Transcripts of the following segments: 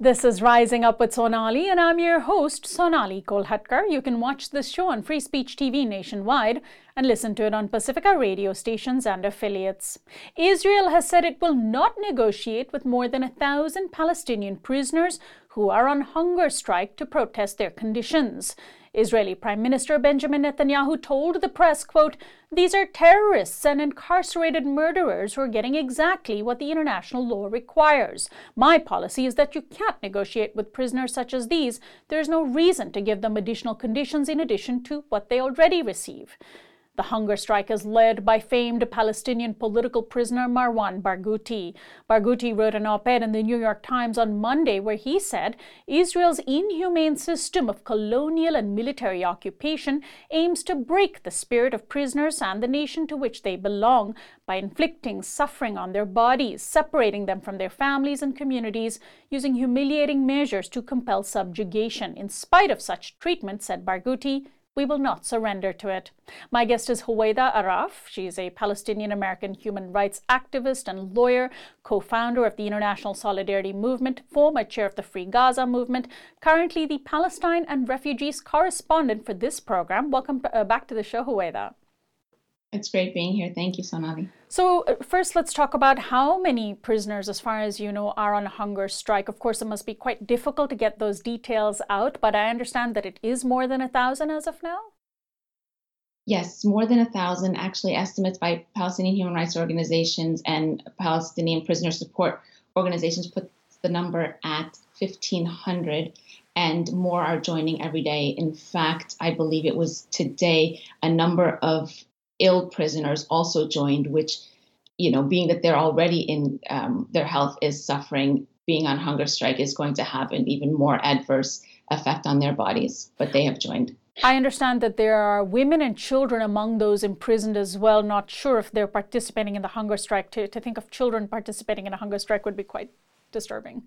This is Rising Up with Sonali, and I'm your host, Sonali Kolhatkar. You can watch this show on Free Speech TV nationwide and listen to it on Pacifica radio stations and affiliates. Israel has said it will not negotiate with more than 1,000 Palestinian prisoners who are on hunger strike to protest their conditions. Israeli Prime Minister Benjamin Netanyahu told the press, quote, "These are terrorists and incarcerated murderers who are getting exactly what the international law requires. My policy is that you can't negotiate with prisoners such as these. There is no reason to give them additional conditions in addition to what they already receive." The hunger strike is led by famed Palestinian political prisoner Marwan Barghouti. Barghouti wrote an op-ed in the New York Times on Monday where he said Israel's inhumane system of colonial and military occupation aims to break the spirit of prisoners and the nation to which they belong by inflicting suffering on their bodies, separating them from their families and communities, using humiliating measures to compel subjugation. In spite of such treatment, said Barghouti, we will not surrender to it. My guest is Huwaida Araf. She is a Palestinian-American human rights activist and lawyer, co-founder of the International Solidarity Movement, former chair of the Free Gaza Movement, currently the Palestine and refugees correspondent for this program. Welcome back to the show, Huwaida. It's great being here. Thank you, Sonali. So first, let's talk about how many prisoners, as far as you know, are on a hunger strike. Of course, it must be quite difficult to get those details out, but I understand that it is more than 1,000 as of now? Yes, more than 1,000. Actually, estimates by Palestinian human rights organizations and Palestinian prisoner support organizations put the number at 1,500, and more are joining every day. In fact, I believe it was today a number of ill prisoners also joined, which, being that they're already in their health is suffering, being on hunger strike is going to have an even more adverse effect on their bodies, but they have joined. I understand that there are women and children among those imprisoned as well. Not sure if they're participating in the hunger strike. To think of children participating in a hunger strike would be quite disturbing.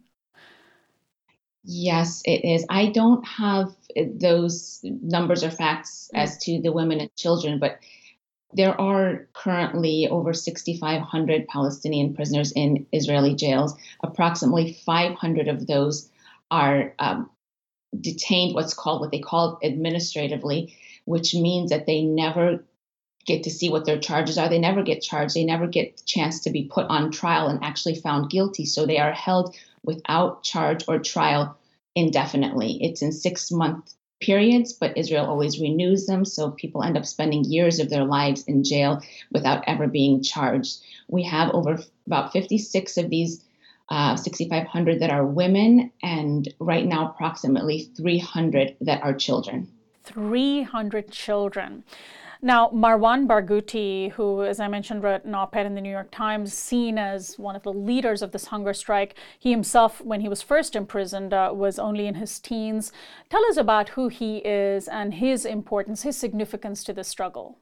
Yes, it is. I don't have those numbers or facts as to the women and children, but there are currently over 6,500 Palestinian prisoners in Israeli jails. Approximately 500 of those are detained, what they call administratively, which means that they never get to see what their charges are. They never get charged. They never get the chance to be put on trial and actually found guilty. So they are held without charge or trial indefinitely. It's in 6-month periods, but Israel always renews them. So people end up spending years of their lives in jail without ever being charged. We have about 56 of these 6,500 that are women, and right now approximately 300 that are children. 300 children. Now, Marwan Barghouti, who, as I mentioned, wrote an op-ed in the New York Times, seen as one of the leaders of this hunger strike. He himself, when he was first imprisoned, was only in his teens. Tell us about who he is and his importance, his significance to the struggle.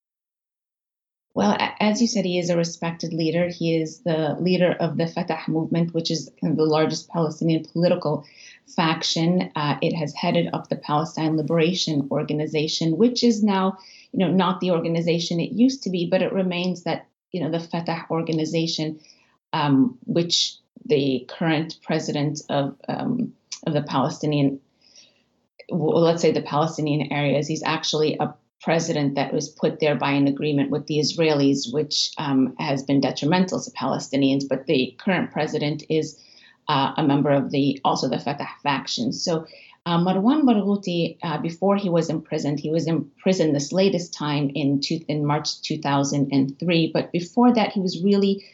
Well, as you said, he is a respected leader. He is the leader of the Fatah movement, which is kind of the largest Palestinian political faction. It has headed up the Palestine Liberation Organization, which is now, not the organization it used to be, but it remains that, the Fatah organization, which the current president of the Palestinian, let's say the Palestinian areas, he's actually a president that was put there by an agreement with the Israelis, which has been detrimental to Palestinians. But the current president is a member of the Fatah faction. So Marwan Barghouti, before he was imprisoned this latest time in March 2003. But before that, he was really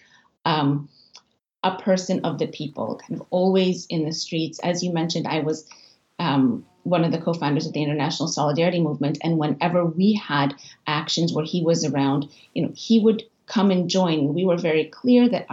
a person of the people, kind of always in the streets. As you mentioned, I was one of the co-founders of the International Solidarity Movement. And whenever we had actions where he was around, he would come and join. We were very clear that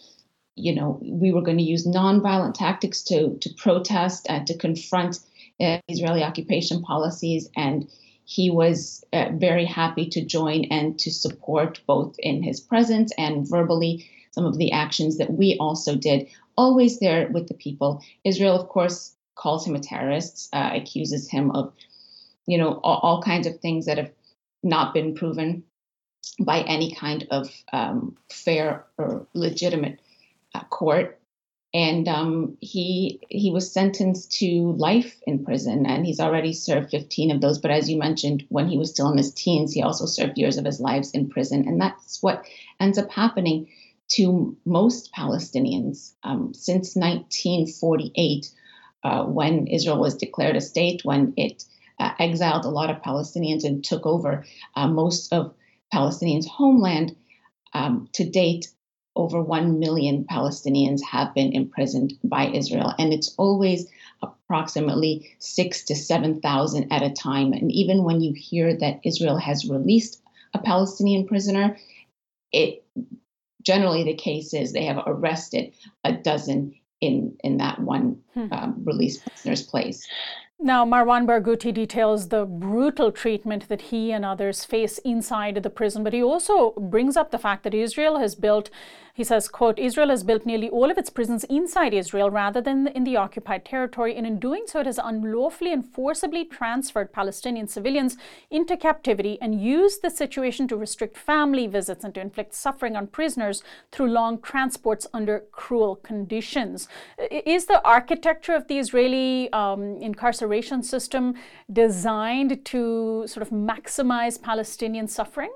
we were going to use nonviolent tactics to protest and to confront Israeli occupation policies. And he was very happy to join and to support, both in his presence and verbally, some of the actions that we also did, always there with the people. Israel, of course, calls him a terrorist, accuses him of, all kinds of things that have not been proven by any kind of fair or legitimate court. And he was sentenced to life in prison, and he's already served 15 of those. But as you mentioned, when he was still in his teens, he also served years of his lives in prison, and that's what ends up happening to most Palestinians since 1948, when Israel was declared a state, when it exiled a lot of Palestinians and took over most of Palestinians' homeland. To date, over 1 million Palestinians have been imprisoned by Israel, and it's always approximately 6 to 7,000 at a time. And even when you hear that Israel has released a Palestinian prisoner, it generally the case is they have arrested a dozen in that one released prisoner's place. Now, Marwan Barghouti details the brutal treatment that he and others face inside the prison, but he also brings up the fact that Israel has built, he says, quote, Israel has built nearly all of its prisons inside Israel rather than in the occupied territory, and in doing so, it has unlawfully and forcibly transferred Palestinian civilians into captivity and used the situation to restrict family visits and to inflict suffering on prisoners through long transports under cruel conditions. Is the architecture of the Israeli incarceration system designed to sort of maximize Palestinian suffering?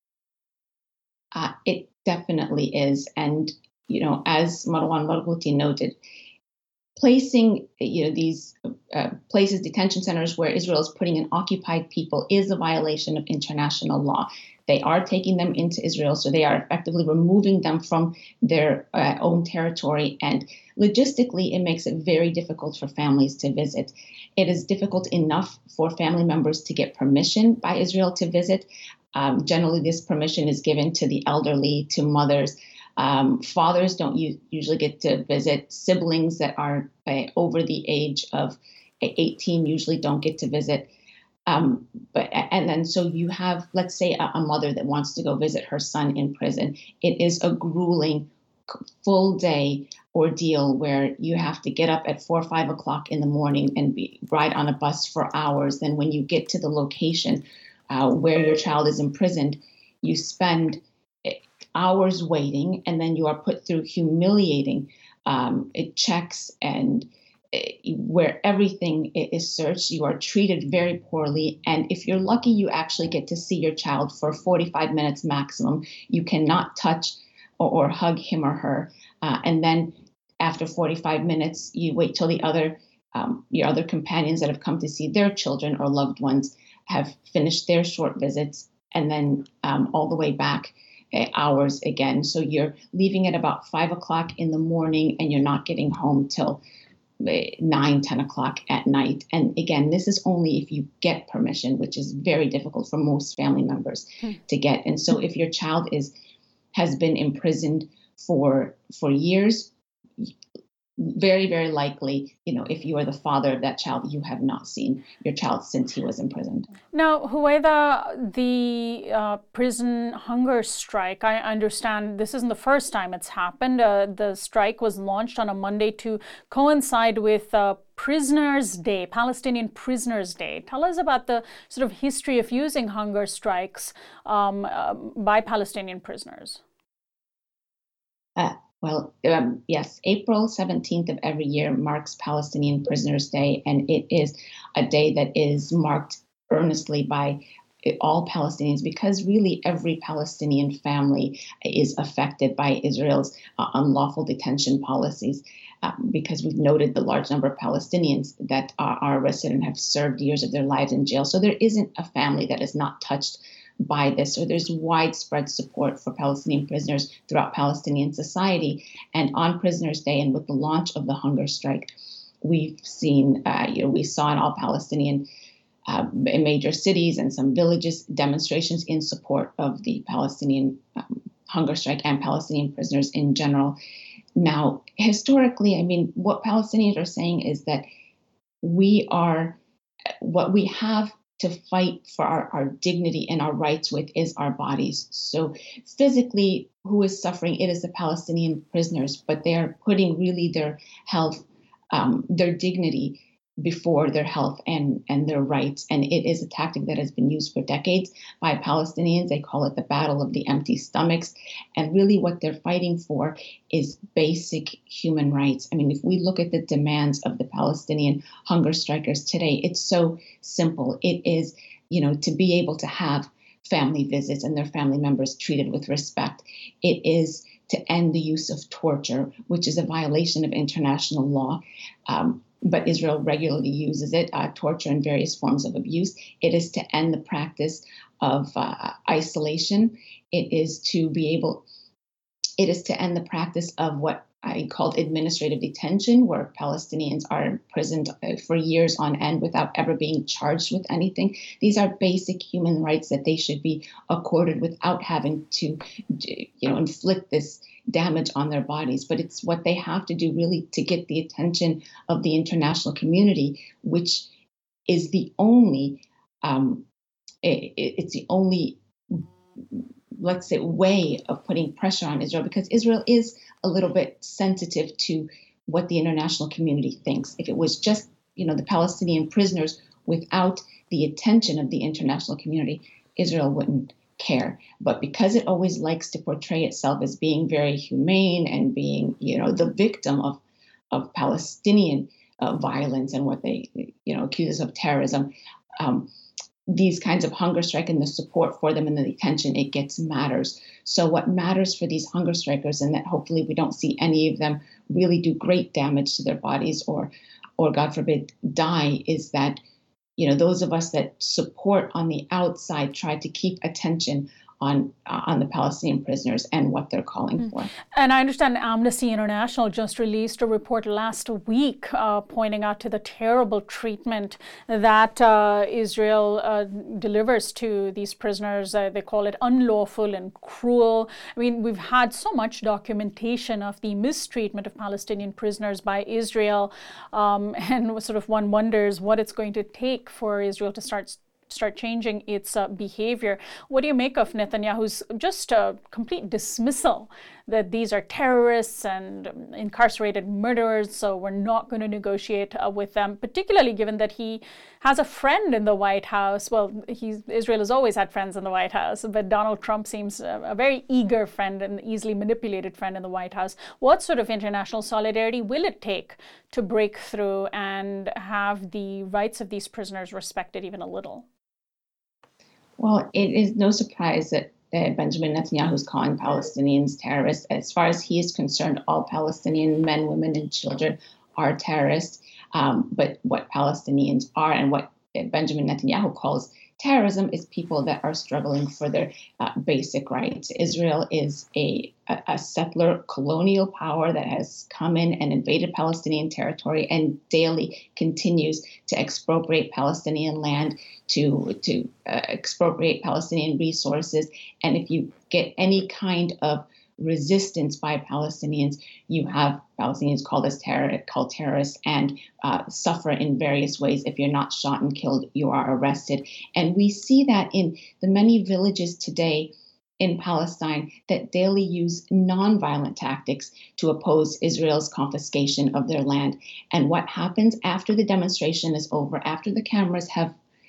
It definitely is. And, as Marwan Barghouti noted, placing these places, detention centers where Israel is putting in occupied people is a violation of international law. They are taking them into Israel, so they are effectively removing them from their own territory. And logistically, it makes it very difficult for families to visit. It is difficult enough for family members to get permission by Israel to visit. Generally, this permission is given to the elderly, to mothers. Fathers don't usually get to visit. Siblings that are over the age of 18 usually don't get to visit. And then so you have, let's say, a mother that wants to go visit her son in prison. It is a grueling full day ordeal where you have to get up at 4 or 5 o'clock in the morning and ride on a bus for hours. Then when you get to the location where your child is imprisoned, you spend hours waiting, and then you are put through humiliating checks and where everything is searched. You are treated very poorly. And if you're lucky, you actually get to see your child for 45 minutes maximum. You cannot touch or hug him or her. And then after 45 minutes, you wait till your other companions that have come to see their children or loved ones have finished their short visits, and then all the way back hours again. So you're leaving at about 5 o'clock in the morning, and you're not getting home till 9, 10 o'clock at night. And again, this is only if you get permission, which is very difficult for most family members to get. And so if your child has been imprisoned for years, very, very likely, if you are the father of that child, you have not seen your child since he was imprisoned. Now, Huwaida, the prison hunger strike, I understand this isn't the first time it's happened. The strike was launched on a Monday to coincide with Prisoners' Day, Palestinian Prisoners' Day. Tell us about the sort of history of using hunger strikes by Palestinian prisoners. Yes, April 17th of every year marks Palestinian Prisoners' Day, and it is a day that is marked earnestly by all Palestinians, because really every Palestinian family is affected by Israel's unlawful detention policies, because we've noted the large number of Palestinians that are arrested and have served years of their lives in jail. So there isn't a family that is not touched by this. So there's widespread support for Palestinian prisoners throughout Palestinian society. And on Prisoners' Day, and with the launch of the hunger strike, we've seen, we saw in all Palestinian major cities and some villages demonstrations in support of the Palestinian hunger strike and Palestinian prisoners in general. Now, historically, what Palestinians are saying is that what we have to fight for our dignity and our rights with is our bodies. So physically, who is suffering? It is the Palestinian prisoners, but they are putting really their health, their dignity before their health and their rights. And it is a tactic that has been used for decades by Palestinians. They call it the battle of the empty stomachs. And really what they're fighting for is basic human rights. I mean, if we look at the demands of the Palestinian hunger strikers today, it's so simple. It is, to be able to have family visits and their family members treated with respect. It is to end the use of torture, which is a violation of international law. But Israel regularly uses it, torture and various forms of abuse. It is to end the practice of isolation. It is to end the practice of what I called administrative detention, where Palestinians are imprisoned for years on end without ever being charged with anything. These are basic human rights that they should be accorded without having to, inflict this damage on their bodies. But it's what they have to do really to get the attention of the international community, which is the only, it's the only, let's say, way of putting pressure on Israel, because Israel is a little bit sensitive to what the international community thinks. If it was just, the Palestinian prisoners without the attention of the international community, Israel wouldn't care. But because it always likes to portray itself as being very humane and being, the victim of Palestinian violence and what they, accuses of terrorism, these kinds of hunger strike and the support for them and the attention it gets matters. So what matters for these hunger strikers, and that hopefully we don't see any of them really do great damage to their bodies or God forbid die, is that those of us that support on the outside try to keep attention on the Palestinian prisoners and what they're calling for. And I understand Amnesty International just released a report last week pointing out to the terrible treatment that Israel delivers to these prisoners. They call it unlawful and cruel. I mean, we've had so much documentation of the mistreatment of Palestinian prisoners by Israel, and sort of one wonders what it's going to take for Israel to start changing its behavior. What do you make of Netanyahu's just complete dismissal that these are terrorists and incarcerated murderers, so we're not going to negotiate with them, particularly given that he has a friend in the White House? Well, Israel has always had friends in the White House, but Donald Trump seems a very eager friend and easily manipulated friend in the White House. What sort of international solidarity will it take to break through and have the rights of these prisoners respected even a little? Well, it is no surprise that Benjamin Netanyahu is calling Palestinians terrorists. As far as he is concerned, all Palestinian men, women, and children are terrorists. But what Palestinians are and what Benjamin Netanyahu calls terrorism is people that are struggling for their basic rights. Israel is a settler colonial power that has come in and invaded Palestinian territory and daily continues to expropriate Palestinian land, to expropriate Palestinian resources. And if you get any kind of resistance by Palestinians, you have Palestinians called terrorists and suffer in various ways. If you're not shot and killed, you are arrested. And we see that in the many villages today in Palestine that daily use nonviolent tactics to oppose Israel's confiscation of their land. And what happens after the demonstration is over, after the cameras have,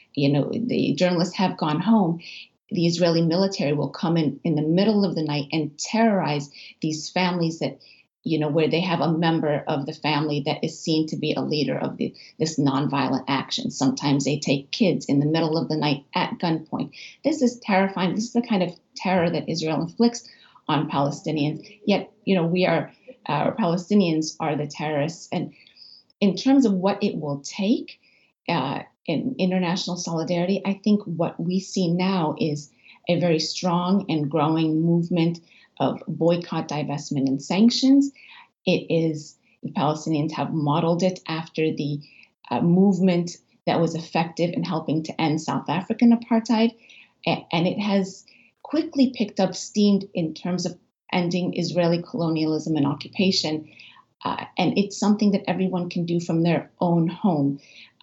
the journalists have gone home, the Israeli military will come in the middle of the night and terrorize these families that, where they have a member of the family that is seen to be a leader of this nonviolent action. Sometimes they take kids in the middle of the night at gunpoint. This is terrifying. This is the kind of terror that Israel inflicts on Palestinians. Yet, Palestinians are the terrorists. And in terms of what it will take, in international solidarity, I think what we see now is a very strong and growing movement of boycott, divestment, and sanctions. The Palestinians have modeled it after the movement that was effective in helping to end South African apartheid. And it has quickly picked up steam in terms of ending Israeli colonialism and occupation. And it's something that everyone can do from their own home.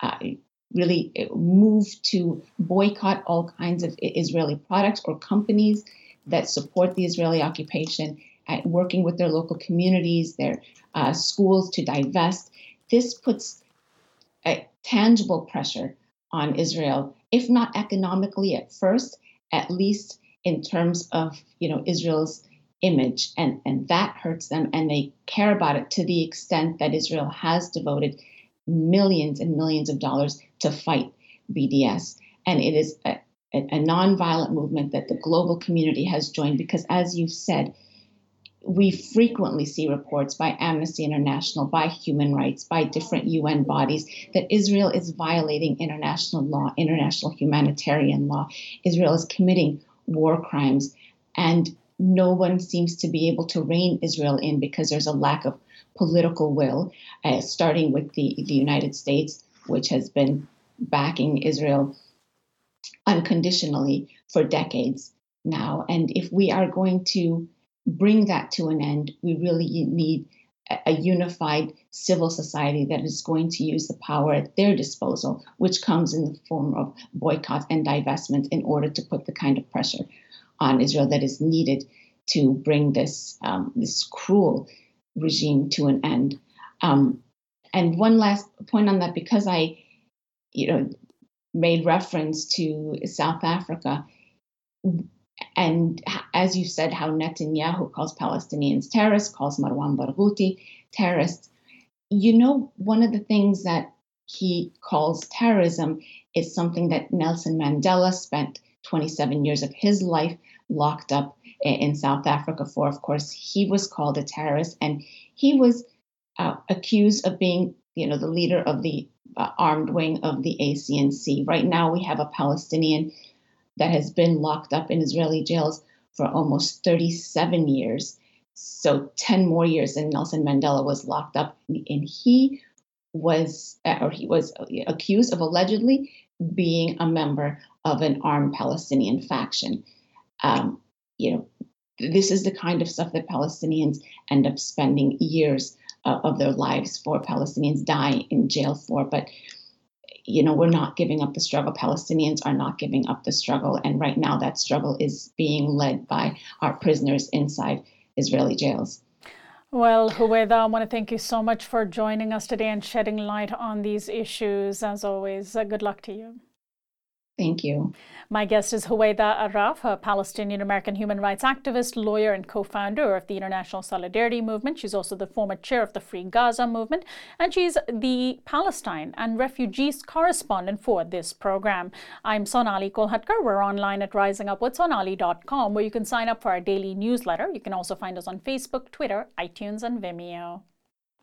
Really move to boycott all kinds of Israeli products or companies that support the Israeli occupation, working with their local communities, their schools to divest. This puts a tangible pressure on Israel, if not economically at first, at least in terms of Israel's image, and that hurts them, and they care about it to the extent that Israel has devoted millions and millions of dollars to fight BDS, and it is a nonviolent movement that the global community has joined because, as you've said, we frequently see reports by Amnesty International, by human rights, by different UN bodies that Israel is violating international law, international humanitarian law. Israel is committing war crimes, and no one seems to be able to rein Israel in because there's a lack of political will, starting with the United States, which has been backing Israel unconditionally for decades now. And if we are going to bring that to an end, we really need a unified civil society that is going to use the power at their disposal, which comes in the form of boycotts and divestment, in order to put the kind of pressure on Israel that is needed to bring this cruel regime to an end. And one last point on that, because I, made reference to South Africa, and as you said, how Netanyahu calls Palestinians terrorists, calls Marwan Barghouti terrorists. One of the things that he calls terrorism is something that Nelson Mandela spent 27 years of his life locked up in South Africa for. Of course, he was called a terrorist, and he was accused of being, the leader of the armed wing of the ACNC. Right now, we have a Palestinian that has been locked up in Israeli jails for almost 37 years. So 10 more years than Nelson Mandela was locked up. And he was accused of allegedly being a member of an armed Palestinian faction. This is the kind of stuff that Palestinians end up spending years of their lives for. Palestinians die in jail for, but we're not giving up the struggle. Palestinians are not giving up the struggle. And right now that struggle is being led by our prisoners inside Israeli jails. Well, Huwaida, I want to thank you so much for joining us today and shedding light on these issues. As always, good luck to you. Thank you. My guest is Huwaida Arraf, a Palestinian-American human rights activist, lawyer, and co-founder of the International Solidarity Movement. She's also the former chair of the Free Gaza Movement, and she's the Palestine and refugees correspondent for this program. I'm Sonali Kolhatkar. We're online at risingupwithsonali.com, where you can sign up for our daily newsletter. You can also find us on Facebook, Twitter, iTunes, and Vimeo.